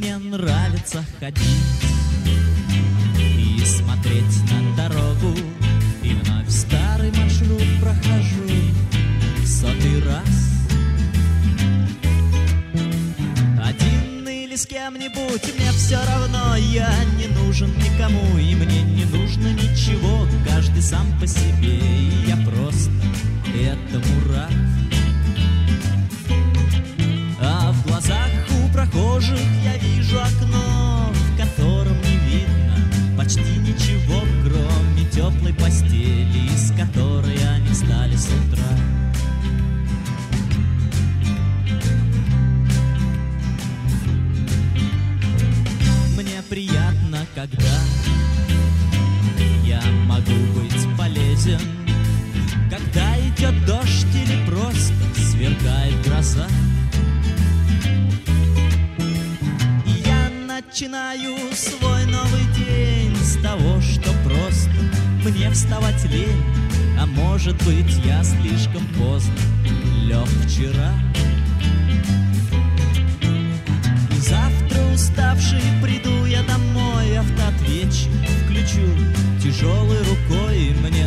Мне нравится ходить и смотреть на дорогу, и вновь старый маршрут прохожу в 100-й раз. Один или с кем-нибудь, мне все равно, я не нужен никому, и мне не нужно ничего, каждый сам по себе, и я просто этому рад. А в глазах у прохожих я вижу окно, в котором не видно почти ничего, кроме теплой постели, из которой они встали с утра. Мне приятно, когда я могу быть полезен, когда идет дождь или просто сверкает гроза. Начинаю свой новый день с того, что просто мне вставать лень, а может быть я слишком поздно лег вчера. И завтра уставший приду я домой, автоответчик включу тяжелой рукой, мне